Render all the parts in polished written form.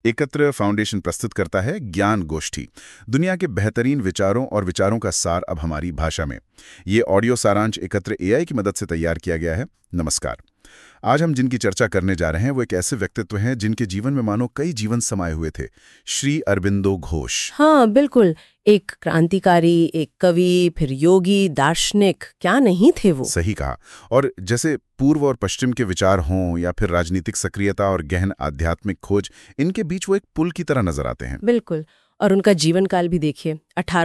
एकत्र फाउंडेशन प्रस्तुत करता है ज्ञान गोष्ठी, दुनिया के बेहतरीन विचारों और विचारों का सार अब हमारी भाषा में। ये ऑडियो सारांश एकत्र एआई की मदद से तैयार किया गया है। नमस्कार। आज हम जिनकी चर्चा करने जा रहे हैं वो एक ऐसे व्यक्तित्व हैं जिनके जीवन में मानो कई जीवन समाये हुए थे। श्री अरबिंदो घोष। हाँ बिल्कुल, एक क्रांतिकारी, एक कवि, फिर योगी, दार्शनिक, क्या नहीं थे वो। सही कहा। और जैसे पूर्व और पश्चिम के विचार हों या फिर राजनीतिक सक्रियता और गहन आध्यात्मिक खोज, इनके बीच वो एक पुल की तरह नजर आते हैं। बिल्कुल। और उनका जीवन काल भी देखिए,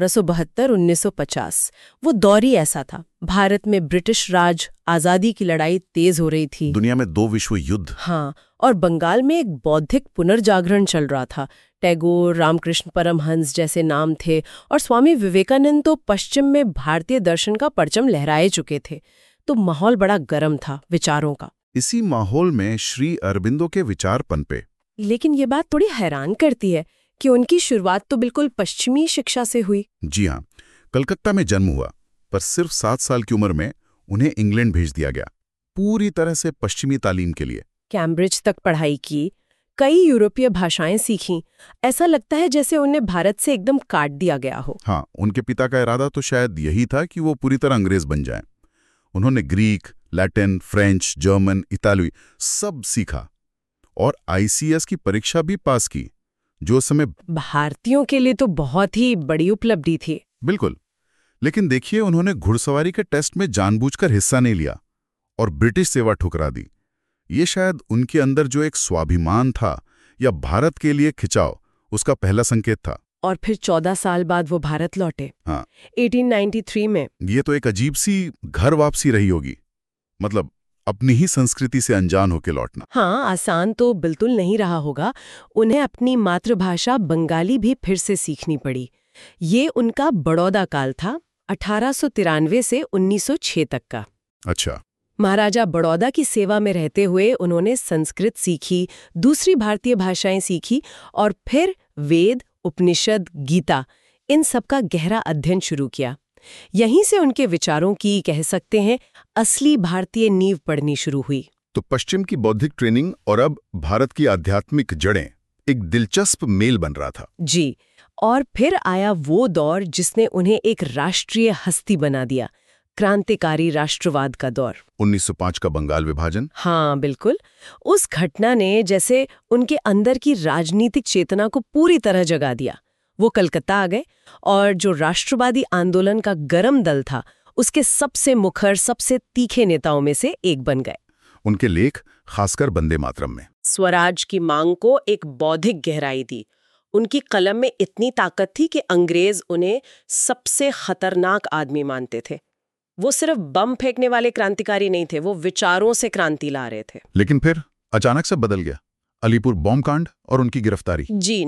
1872-1950। वो दौर ही ऐसा था। भारत में ब्रिटिश राज, आजादी की लड़ाई तेज हो रही थी। दुनिया में 2 विश्व युद्ध। हाँ, और बंगाल में एक बौद्धिक पुनर्जागरण चल रहा था। टैगोर, रामकृष्ण परमहंस जैसे नाम थे, और स्वामी विवेकानंद तो पश्चिम में भारतीय दर्शन का परचम लहराए चुके थे। तो माहौल बड़ा गर्म था विचारों का। इसी माहौल में श्री अरबिंदो के विचार पनपे। लेकिन ये बात थोड़ी हैरान करती है कि उनकी शुरुआत तो बिल्कुल पश्चिमी शिक्षा से हुई। जी हाँ, कलकत्ता में जन्म हुआ, पर सिर्फ 7 साल की उम्र में उन्हें इंग्लैंड भेज दिया गया, पूरी तरह से पश्चिमी तालीम के लिए। कैम्ब्रिज तक पढ़ाई की, कई यूरोपीय भाषाएं सीखीं। ऐसा लगता है जैसे उन्हें भारत से एकदम काट दिया गया हो। हाँ, उनके पिता का इरादा तो शायद यही था कि वो पूरी तरह अंग्रेज बन जाएं। उन्होंने ग्रीक, लैटिन, फ्रेंच, जर्मन, इतालवी सब सीखा और आईसीएस की परीक्षा भी पास की, जो उस समय भारतीयों के लिए तो बहुत ही बड़ी उपलब्धि थी। बिल्कुल। लेकिन देखिए, उन्होंने घुड़सवारी के टेस्ट में जानबूझकर हिस्सा नहीं लिया और ब्रिटिश सेवा ठुकरा दी। ये शायद उनके अंदर जो एक स्वाभिमान था या भारत के लिए खिंचाव, उसका पहला संकेत था। और फिर 14 साल बाद वो भारत लौटे। हाँ, 1893 में। ये तो एक अजीब सी घर वापसी रही होगी, मतलब अपनी ही संस्कृति से अनजान होकर लौटना। हाँ, आसान तो बिल्कुल नहीं रहा होगा। उन्हें अपनी मातृभाषा बंगाली भी फिर से सीखनी पड़ी। ये उनका बड़ौदा काल था, 1893 से 1906 तक का। अच्छा। महाराजा बड़ौदा की सेवा में रहते हुए उन्होंने संस्कृत सीखी, दूसरी भारतीय भाषाएं सीखी और फिर वेद, उपनिषद, गीता, इन सब का गहरा अध्ययन शुरू किया। यहीं से उनके विचारों की, कह सकते हैं, असली भारतीय नींव पड़नी शुरू हुई। तो पश्चिम की बौद्धिक ट्रेनिंग और अब भारत की आध्यात्मिक जड़ें, एक दिलचस्प मेल बन रहा था। जी, और फिर आया वो दौर जिसने उन्हें एक राष्ट्रीय हस्ती बना दिया, क्रांतिकारी राष्ट्रवाद का दौर। 1905 का बंगाल विभाजन। हाँ बिल्कुल। उस घटना ने जैसे उनके अंदर की राजनीतिक चेतना को पूरी तरह जगा दिया। वो कलकत्ता आ गए और जो राष्ट्रवादी आंदोलन का गरम दल था, उसके सबसे मुखर, सबसे तीखे नेताओं में से एक बन गए। उनके लेख, खासकर वंदे मातरम में, स्वराज की मांग को एक बौद्धिक गहराई दी। उनकी कलम में इतनी ताकत थी कि अंग्रेज उन्हें सबसे खतरनाक आदमी मानते थे। वो सिर्फ बम फेंकने वाले क्रांतिकारी नहीं थे, वो विचारों से क्रांति ला रहे थे। लेकिन फिर अचानक से बदल गया। अलीपुर बॉम्ब कांड और उनकी गिरफ्तारी। जी,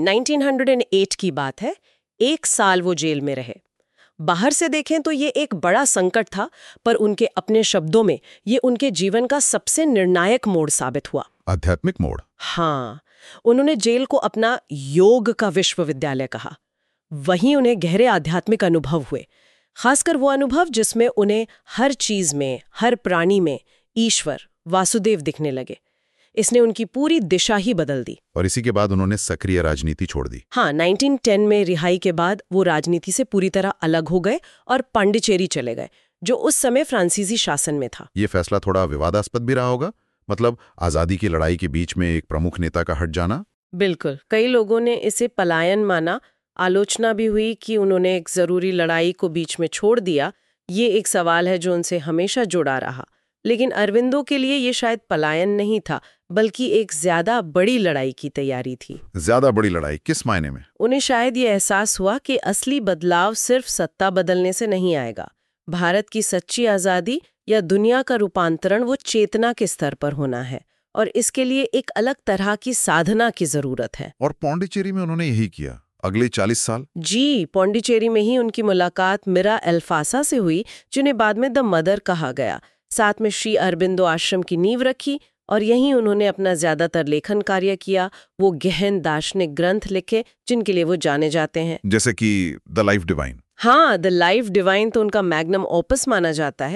1908 की बात है। 1 साल वो जेल में रहे। बाहर से देखें तो ये एक बड़ा संकट था, पर उनके अपने शब्दों में ये उनके जीवन का सबसे निर्णायक मोड़ साबित हुआ। आध्यात्मिक मोड़। हाँ, उन्होंने जेल को अपना योग का विश्वविद्यालय कहा। वहीं उन्हें गहरे आध्यात्मिक अनुभव हुए, खासकर वो अनुभव जिसमें उन्हें हर चीज में, हर प्राणी में ईश्वर, वासुदेव दिखने लगे। इसने उनकी पूरी दिशा ही बदल दी। और इसी के बाद उन्होंने सक्रिय राजनीति छोड़ दी। हाँ, 1910 में रिहाई के बाद वो राजनीति से पूरी तरह अलग हो गए और पांडिचेरी चले गए, जो उस समय फ्रांसीसी शासन में था। ये फैसला थोड़ा विवादास्पद भी रहा होगा, मतलब आजादी की लड़ाई के बीच में एक प्रमुख नेता का हट जाना। बिल्कुल, कई लोगों ने इसे पलायन माना। आलोचना भी हुई कि उन्होंने एक जरूरी लड़ाई को बीच में छोड़ दिया। ये एक सवाल है जो उनसे हमेशा जुड़ा रहा। लेकिन अरविंदो के लिए ये शायद पलायन नहीं था, बल्कि एक ज्यादा बड़ी लड़ाई की तैयारी थी। ज्यादा बड़ी लड़ाई किस मायने में? उन्हें शायद ये एहसास हुआ कि असली बदलाव सिर्फ सत्ता बदलने से नहीं आएगा। भारत की सच्ची आजादी या दुनिया का रूपांतरण वो चेतना के स्तर पर होना है, और इसके लिए एक अलग तरह की साधना की जरूरत है। और पौंडीचेरी में उन्होंने यही किया अगले 40 साल। जी, पौंडीचेरी में ही उनकी मुलाकात मिरा एल्फासा से हुई, जिन्हें बाद में द मदर कहा गया। साथ में श्री अरबिंदो आश्रम की नींव रखी और यहीं उन्होंने अपना ज्यादातर लेखन कार्य किया। वो गहन दार्शनिक ग्रंथ लिखे जिनके लिए वो जाने जाते हैं, जैसे कि द लाइफ डिवाइन। हाँ, द लाइफ डिवाइन तो उनका मैग्नम ओपस माना जाता है।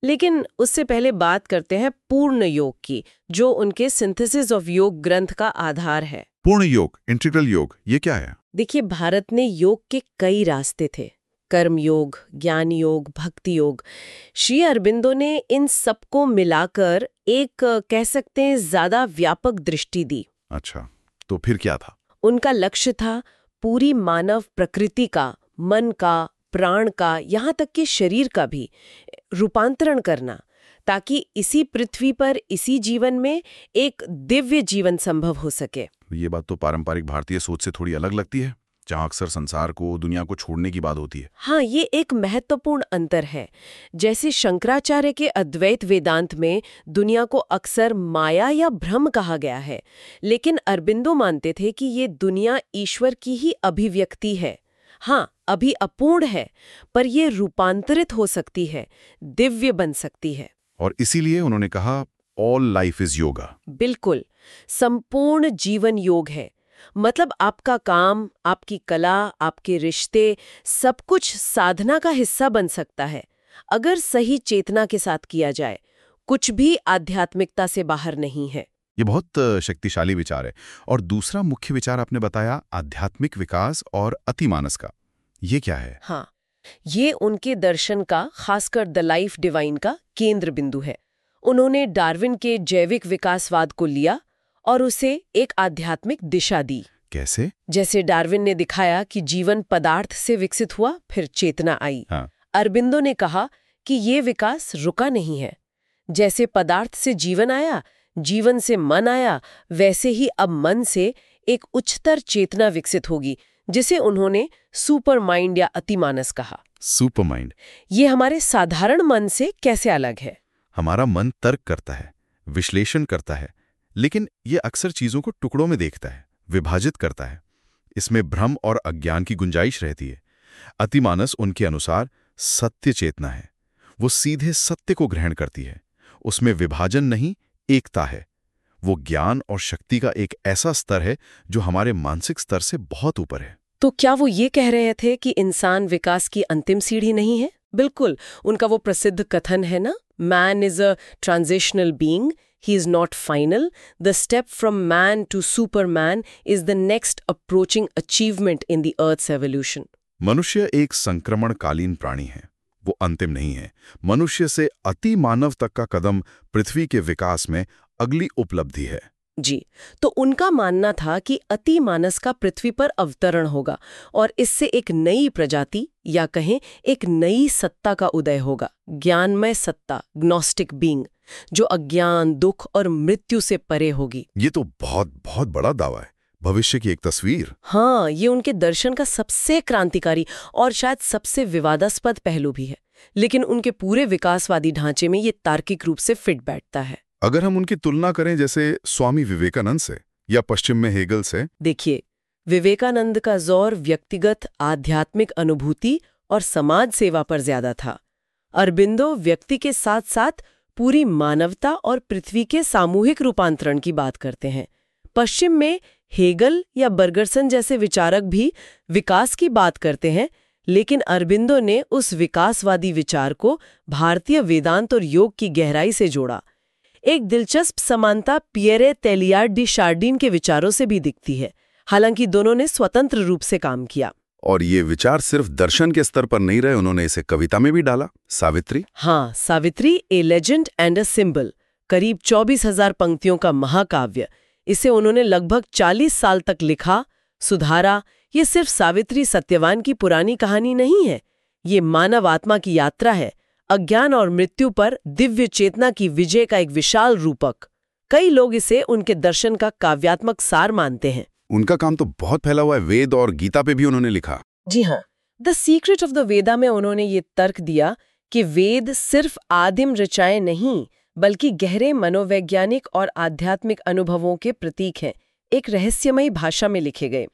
लेकिन उससे पहले बात करते हैं पूर्ण योग की, जो उनके सिंथेसिस ऑफ योग ग्रंथ का आधार है। पूर्ण योग, इंटीग्रल योग, ये क्या है? देखिए, भारत ने योग के कई रास्ते थे, कर्म योग, ज्ञान योग, भक्ति योग। श्री अरबिंदो ने इन सबको मिलाकर एक कह सकते हैं ज्यादा व्यापक दृष्टि दी। अच्छा, तो फिर क्या था? उनका लक्ष्य था पूरी मानव प्रकृति का, मन का, प्राण का, यहाँ तक कि शरीर का भी रूपांतरण करना, ताकि इसी पृथ्वी पर, इसी जीवन में एक दिव्य जीवन संभव हो सके। ये बात तो पारंपरिक भारतीय सोच से थोड़ी अलग लगती है, जहाँ अक्सर संसार को, दुनिया को छोड़ने की बात होती है। हाँ, ये एक महत्वपूर्ण अंतर है। जैसे शंकराचार्य के अद्वैत वेदांत में दुनिया को अक्सर माया या भ्रम कहा गया है, लेकिन अरबिंदो मानते थे कि ये दुनिया ईश्वर की ही अभिव्यक्ति है। हाँ, अभी अपूर्ण है, पर ये रूपांतरित हो सकती है, दिव्य बन सकती है। और इसीलिए उन्होंने कहा, ऑल लाइफ इज योगा। बिल्कुल, संपूर्ण जीवन योग है। मतलब आपका काम, आपकी कला, आपके रिश्ते, सब कुछ साधना का हिस्सा बन सकता है, अगर सही चेतना के साथ किया जाए। कुछ भी आध्यात्मिकता से बाहर नहीं है। ये बहुत शक्तिशाली विचार है। और दूसरा मुख्य विचार आपने बताया, आध्यात्मिक विकास और अतिमानस का। ये क्या है? हाँ, ये उनके दर्शन का, खासकर द लाइफ डिवाइन का केंद्र बिंदु है। उन्होंने डार्विन के जैविक विकासवाद को लिया और उसे एक आध्यात्मिक दिशा दी। कैसे? जैसे डार्विन ने दिखाया कि जीवन पदार्थ से विकसित हुआ, फिर चेतना आई। हाँ। अरबिंदो ने कहा कि ये विकास रुका नहीं है। जैसे पदार्थ से जीवन आया, जीवन से मन आया, वैसे ही अब मन से एक उच्चतर चेतना विकसित होगी, जिसे उन्होंने सुपर माइंड या अतिमानस कहा। Super mind. ये हमारे साधारण मन से कैसे अलग है? हमारा मन तर्क करता है, विश्लेषण करता है, लेकिन ये अक्सर चीजों को टुकड़ों में देखता है, विभाजित करता है। इसमें भ्रम और अज्ञान की गुंजाइश रहती है। अतिमानस उनके अनुसार सत्य चेतना है। वो सीधे सत्य को ग्रहण करती है। उसमें विभाजन नहीं, एकता है। वो ज्ञान और शक्ति का एक ऐसा स्तर है जो हमारे मानसिक स्तर से बहुत ऊपर है। तो क्या वो ये कह रहे थे कि इंसान विकास की अंतिम सीढ़ी नहीं है? बिल्कुल, उनका वो प्रसिद्ध कथन है ना, man is a transitional being, he is not final. The step from man to superman is the next approaching achievement in the Earth's evolution. मनुष्य एक संक्रमणकालीन प्राणी है। वो अंतिम नहीं है। मनुष्य से अति मानव तक का कदम पृथ्वी के विकास में अगली उपलब्धि है। जी, तो उनका मानना था कि अति मानस का पृथ्वी पर अवतरण होगा और इससे एक नई प्रजाति या कहें एक नई सत्ता का उदय होगा, ज्ञानमय सत्ता, ग्नोस्टिक बीइंग, जो अज्ञान, दुख और मृत्यु से परे होगी। ये तो बहुत बहुत बड़ा दावा है, भविष्य की एक तस्वीर। हाँ, ये उनके दर्शन का सबसे क्रांतिकारी और शायद सबसे विवादास्पद पहलू भी है, लेकिन उनके पूरे विकासवादी ढांचे में ये तार्किक रूप से फिट बैठता है। अगर हम उनकी तुलना करें जैसे स्वामी विवेकानंद से या पश्चिम में हेगल से। देखिए, विवेकानंद का जोर व्यक्तिगत आध्यात्मिक अनुभूति और समाज सेवा पर ज्यादा था। अरबिंदो व्यक्ति के साथ साथ पूरी मानवता और पृथ्वी के सामूहिक रूपांतरण की बात करते हैं। पश्चिम में हेगल या बर्गरसन जैसे विचारक भी विकास की बात करते हैं, लेकिन अरबिंदो ने उस विकासवादी विचार को भारतीय वेदांत और योग की गहराई से जोड़ा। एक दिलचस्प समानता पियरे तेलियार्ड डी शार्डिन के विचारों से भी दिखती है, हालांकि दोनों ने स्वतंत्र रूप से काम किया। और ये विचार सिर्फ दर्शन के स्तर पर नहीं रहे, उन्होंने इसे कविता में भी डाला। सावित्री। हाँ, Savitri, a legend and a symbol, करीब 24,000 पंक्तियों का महाकाव्य। इसे उन्होंने लगभग 40 साल तक लिखा, सुधारा। ये सिर्फ सावित्री सत्यवान की पुरानी कहानी नहीं है, ये मानव आत्मा की यात्रा है, अज्ञान और मृत्यु पर दिव्य चेतना की विजय का एक विशाल रूपक। कई लोग इसे उनके दर्शन का काव्यात्मक सार मानते हैं। उनका काम तो बहुत फैला हुआ है, वेद और गीता पे भी उन्होंने लिखा। जी हाँ, the secret of the Veda में उन्होंने ये तर्क दिया कि वेद सिर्फ आदिम ऋचाएं नहीं, बल्कि गहरे मनोवैज्ञानिक और आध्यात्मिक अनुभवों के प्रतीक हैं, एक रहस्यमयी भाषा में लिखे गए।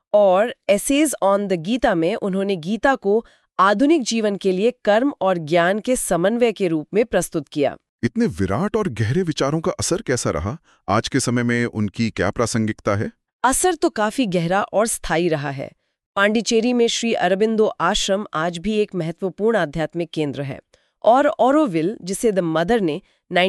और एसेज ऑन द गीता में उन्होंने गीता को आधुनिक जीवन के लिए कर्म और ज्ञान के समन्वय के रूप में प्रस्तुत किया। इतने विराट और गहरे विचारों का असर कैसा रहा? आज के समय में उनकी क्या प्रासंगिकता है? असर तो काफी गहरा और स्थायी रहा है। पांडिचेरी में श्री अरबिंदो आश्रम आज भी एक महत्वपूर्ण आध्यात्मिक केंद्र है। और ऑरोविल, जिसे द मदर ने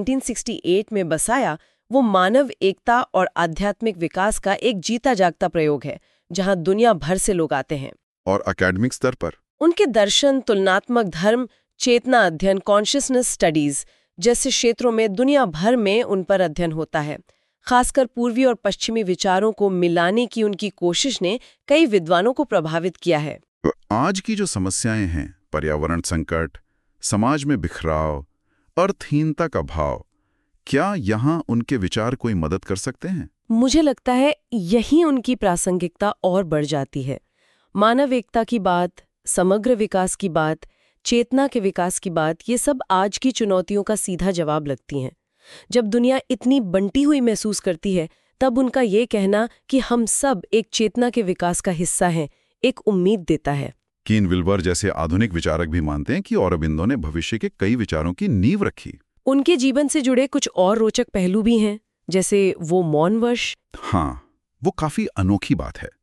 1968 में बसाया, वो मानव एकता और आध्यात्मिक विकास का एक जीता जागता प्रयोग है, जहां दुनिया भर से लोग आते हैं। और एकेडमिक स्तर पर उनके दर्शन, तुलनात्मक धर्म, चेतना अध्ययन, कॉन्शियसनेस स्टडीज जैसे क्षेत्रों में दुनिया भर में उन पर अध्ययन होता है। खासकर पूर्वी और पश्चिमी विचारों को मिलाने की उनकी कोशिश ने कई विद्वानों को प्रभावित किया है। तो आज की जो समस्याएं हैं, पर्यावरण संकट, समाज में बिखराव, अर्थहीनता का भाव, क्या यहाँ उनके विचार कोई मदद कर सकते हैं? मुझे लगता है यही उनकी प्रासंगिकता और बढ़ जाती है। मानव एकता की बात, समग्र विकास की बात, चेतना के विकास की बात, ये सब आज की चुनौतियों का सीधा जवाब लगती हैं। जब दुनिया इतनी बंटी हुई महसूस करती है, तब उनका ये कहना कि हम सब एक चेतना के विकास का हिस्सा हैं, एक उम्मीद देता है। कीन विल्बर जैसे आधुनिक विचारक भी मानते हैं कि औरोबिंदो ने भविष्य के कई विचारों की नींव रखी। उनके जीवन से जुड़े कुछ और रोचक पहलू भी हैं, जैसे वो मौनवर्ष। हाँ, वो काफी अनोखी बात है।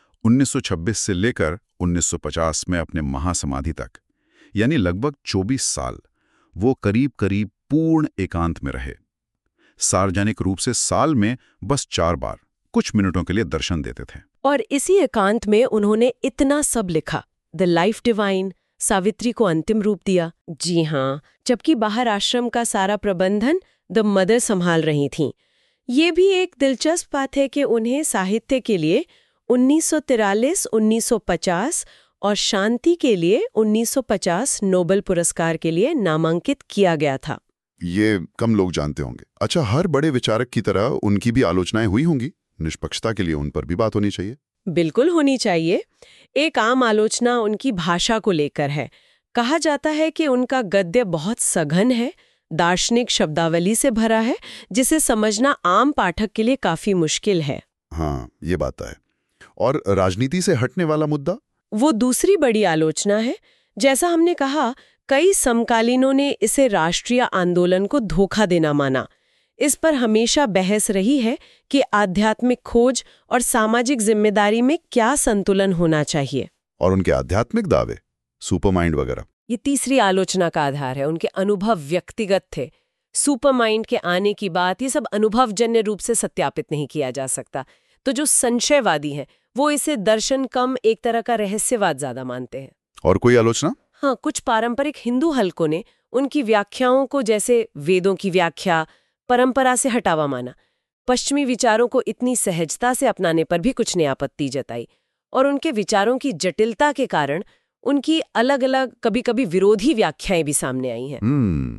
1926 से लेकर 1950 में अपने महासमाधि तक, यानी लगभग 24 साल, वो करीब-करीब पूर्ण एकांत में रहे। सार्वजनिक रूप से साल में बस 4 बार कुछ मिनटों के लिए दर्शन देते थे। और इसी एकांत में उन्होंने इतना सब लिखा, द लाइफ डिवाइन, सावित्री को अंतिम रूप दिया। जी हाँ, जबकि बाहर आश्रम का सारा प्रबंधन द मदर संभाल रही थीं। ये भी एक दिलचस्प बात है कि उन्हें साहित्य के लिए 1943, 1950 और शांति के लिए 1950 नोबेल पुरस्कार के लिए नामांकित किया गया था। ये कम लोग जानते होंगे। अच्छा, हर बड़े विचारक की तरह उनकी भी आलोचनाएं हुई होंगी। निष्पक्षता के लिए उन पर भी बात होनी चाहिए। बिल्कुल होनी चाहिए। एक आम आलोचना उनकी भाषा को लेकर है। कहा जाता है कि उनका गद्य बहुत सघन है, दार्शनिक शब्दावली से भरा है, जिसे समझना आम पाठक के लिए काफी मुश्किल है। हाँ, ये बात है। और राजनीति से हटने वाला मुद्दा, वो दूसरी बड़ी आलोचना है। जैसा हमने कहा, कई समकालीनों ने इसे राष्ट्रीय आंदोलन को धोखा देना माना। इस पर हमेशा बहस रही है कि आध्यात्मिक खोज और सामाजिक जिम्मेदारी में क्या संतुलन होना चाहिए। और उनके आध्यात्मिक दावे, सुपरमाइंड वगैरह, ये तीसरी आलोचना का आधार है। उनके अनुभव व्यक्तिगत थे। सुपरमाइंड के आने की बात, ये सब अनुभवजन्य रूप से सत्यापित नहीं किया जा सकता। तो जो संशयवादी हैं, वो इसे दर्शन कम एक तरह का रहस्यवाद ज्यादा मानते हैं। और कोई आलोचना? हाँ, कुछ पारंपरिक हिंदू हलकों ने उनकी व्याख्याओं को, जैसे वेदों की व्याख्या, परंपरा से हटावा माना। पश्चिमी विचारों को इतनी सहजता से अपनाने पर भी कुछ ने आपत्ति जताई। और उनके विचारों की जटिलता के कारण उनकी अलग अलग, कभी कभी विरोधी व्याख्याएं भी सामने आई हैं।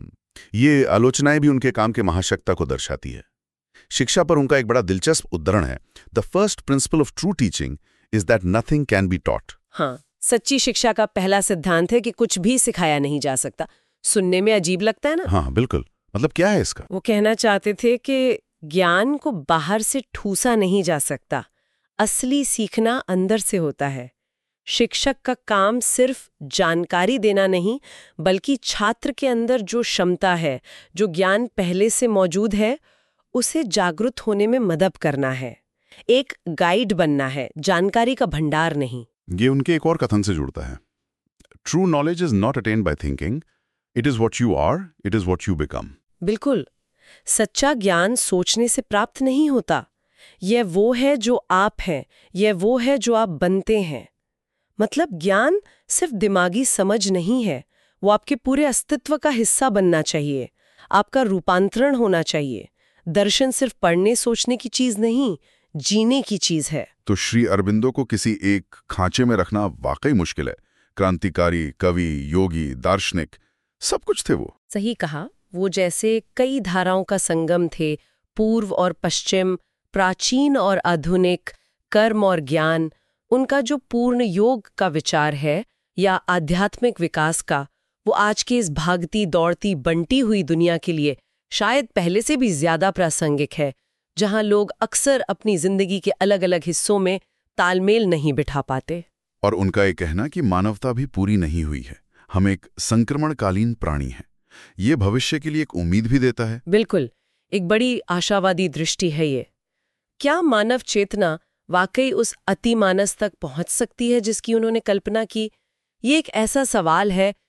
ये आलोचनाएं भी उनके काम के महाशक्ता को दर्शाती है। शिक्षा पर उनका एक बड़ा दिलचस्प उद्धरण है, the first principle of true teaching is that nothing can be taught. हाँ, सच्ची शिक्षा का पहला सिद्धांत है कि कुछ भी सिखाया नहीं जा सकता। सुनने में अजीब लगता है ना? हाँ बिल्कुल। मतलब क्या है इसका? वो कहना चाहते थे कि ज्ञान को बाहर से ठूसा नहीं जा सकता, असली सीखना अंदर से होता है। शिक्षक का काम सिर्फ जानकारी देना नहीं, बल्कि छात्र के अंदर जो क्षमता है, जो ज्ञान पहले से मौजूद है, उसे जागरूक होने में मदद करना है। एक गाइड बनना है, जानकारी का भंडार नहीं। ये उनके एक और कथन से जुड़ता है, true knowledge is not attained by thinking, it is what you are, it is what you become. बिल्कुल, सच्चा ज्ञान सोचने से प्राप्त नहीं होता। यह वो है जो आप हैं, यह वो है जो आप बनते हैं। मतलब ज्ञान सिर्फ दिमागी समझ नहीं है, वो आपके पूरे अस्तित्व का हिस्सा बनना चाहिए, आपका रूपांतरण होना चाहिए। दर्शन सिर्फ पढ़ने सोचने की चीज नहीं, जीने की चीज है। तो श्री अरबिंदो को किसी एक खांचे में रखना वाकई मुश्किल है। क्रांतिकारी, कवि, योगी, दार्शनिक, सब कुछ थे वो। सही कहा। वो जैसे कई धाराओं का संगम थे, पूर्व और पश्चिम, प्राचीन और आधुनिक, कर्म और ज्ञान। उनका जो पूर्ण योग का विचार है या आध्यात्मिक विकास का, वो आज की इस भागती दौड़ती बंटी हुई दुनिया के लिए शायद पहले से भी ज्यादा प्रासंगिक है, जहां लोग अक्सर अपनी जिंदगी के अलग अलग हिस्सों में तालमेल नहीं बिठा पाते। और उनका ये कहना कि मानवता भी पूरी नहीं हुई है, हम एक संक्रमणकालीन प्राणी हैं, ये भविष्य के लिए एक उम्मीद भी देता है। बिल्कुल, एक बड़ी आशावादी दृष्टि है ये। क्या मानव चेतना वाकई उस अतिमानस तक पहुंच सकती है जिसकी उन्होंने कल्पना की? ये एक ऐसा सवाल है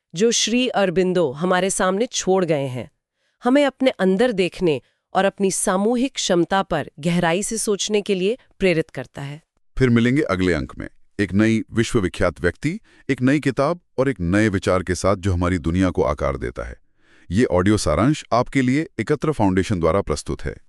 जो श्री अरबिंदो हमारे सामने छोड़ गए हैं, हमें अपने अंदर देखने और अपनी सामूहिक क्षमता पर गहराई से सोचने के लिए प्रेरित करता है। फिर मिलेंगे अगले अंक में एक नई विश्वविख्यात व्यक्ति, एक नई किताब और एक नए विचार के साथ जो हमारी दुनिया को आकार देता है। ये ऑडियो सारांश आपके लिए एकत्र फाउंडेशन द्वारा प्रस्तुत है।